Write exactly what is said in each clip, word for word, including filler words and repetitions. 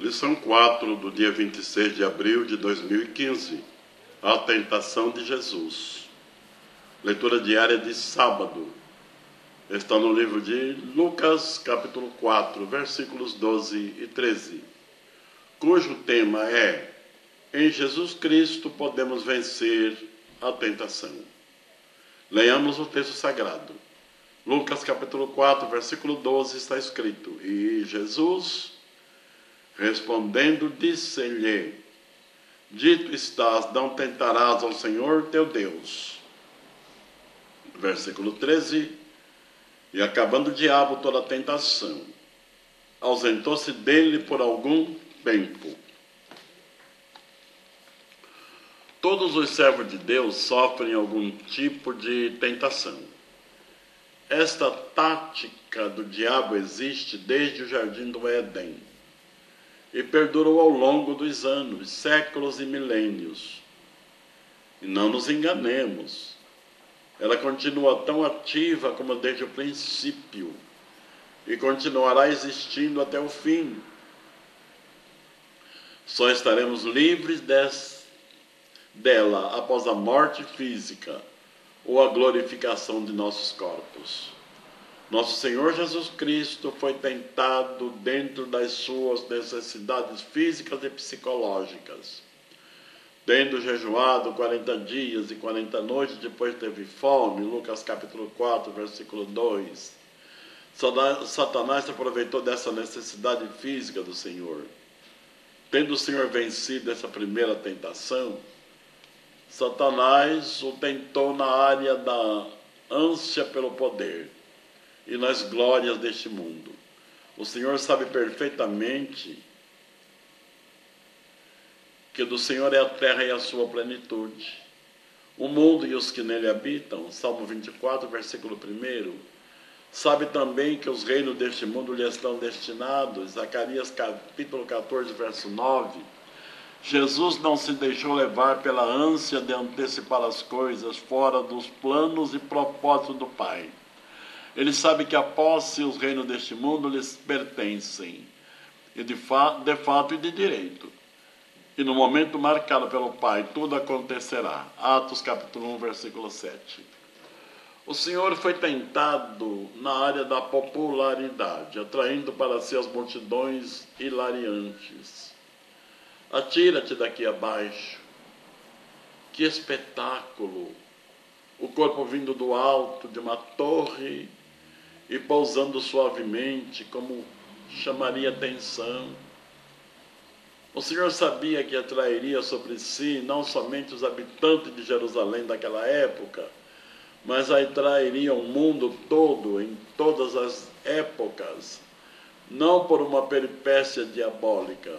Lição quatro do dia vinte e seis de abril de dois mil e quinze. A tentação de Jesus. Leitura diária de sábado. Está no livro de Lucas, capítulo quatro, versículos doze e treze, cujo tema é: em Jesus Cristo podemos vencer a tentação. Leiamos o texto sagrado. Lucas, capítulo quatro, versículo doze, está escrito: E Jesus, respondendo, disse-lhe: Dito estás, não tentarás ao Senhor teu Deus. Versículo treze. E acabando o diabo toda a tentação, ausentou-se dele por algum tempo. Todos os servos de Deus sofrem algum tipo de tentação. Esta tática do diabo existe desde o jardim do Éden e perdurou ao longo dos anos, séculos e milênios. E não nos enganemos, ela continua tão ativa como desde o princípio e continuará existindo até o fim. Só estaremos livres des, dela após a morte física ou a glorificação de nossos corpos. Nosso Senhor Jesus Cristo foi tentado dentro das suas necessidades físicas e psicológicas. Tendo jejuado quarenta dias e quarenta noites, depois teve fome, Lucas capítulo quatro, versículo dois. Satanás se aproveitou dessa necessidade física do Senhor. Tendo o Senhor vencido essa primeira tentação, Satanás o tentou na área da ânsia pelo poder e nas glórias deste mundo. O Senhor sabe perfeitamente que do Senhor é a terra e a sua plenitude, o mundo e os que nele habitam. Salmo vinte e quatro, versículo um. Sabe também que os reinos deste mundo lhe estão destinados. Zacarias capítulo quatorze, verso nove. Jesus não se deixou levar pela ânsia de antecipar as coisas fora dos planos e propósitos do Pai. Ele sabe que a posse e os reinos deste mundo lhes pertencem, e de, fa de fato e de direito. E no momento marcado pelo Pai, tudo acontecerá. Atos capítulo um, versículo sete. O Senhor foi tentado na área da popularidade, atraindo para si as multidões hilariantes. Atira-te daqui abaixo. Que espetáculo! O corpo vindo do alto de uma torre e pousando suavemente, como chamaria atenção. O Senhor sabia que atrairia sobre si não somente os habitantes de Jerusalém daquela época, mas atrairia o mundo todo, em todas as épocas, não por uma peripécia diabólica,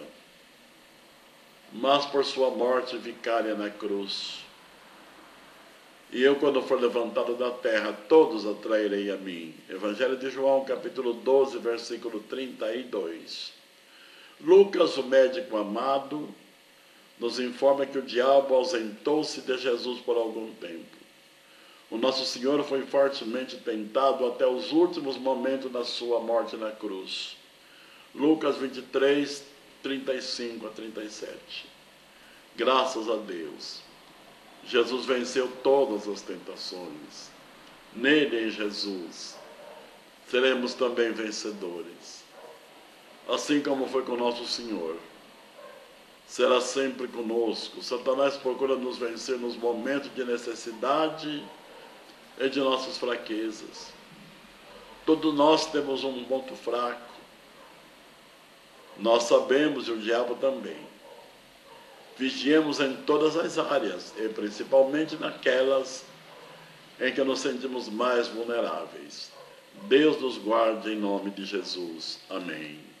mas por sua morte vicária na cruz. E eu, quando for levantado da terra, todos atrairei a mim. Evangelho de João, capítulo doze, versículo trinta e dois. Lucas, o médico amado, nos informa que o diabo ausentou-se de Jesus por algum tempo. O nosso Senhor foi fortemente tentado até os últimos momentos da sua morte na cruz. Lucas vinte e três, trinta e cinco a trinta e sete. Graças a Deus, Jesus venceu todas as tentações. Nele, em Jesus, seremos também vencedores. Assim como foi com o nosso Senhor, será sempre conosco. Satanás procura nos vencer nos momentos de necessidade e de nossas fraquezas. Todos nós temos um ponto fraco. Nós sabemos, e o diabo também. Vigiemos em todas as áreas, e principalmente naquelas em que nos sentimos mais vulneráveis. Deus nos guarde em nome de Jesus. Amém.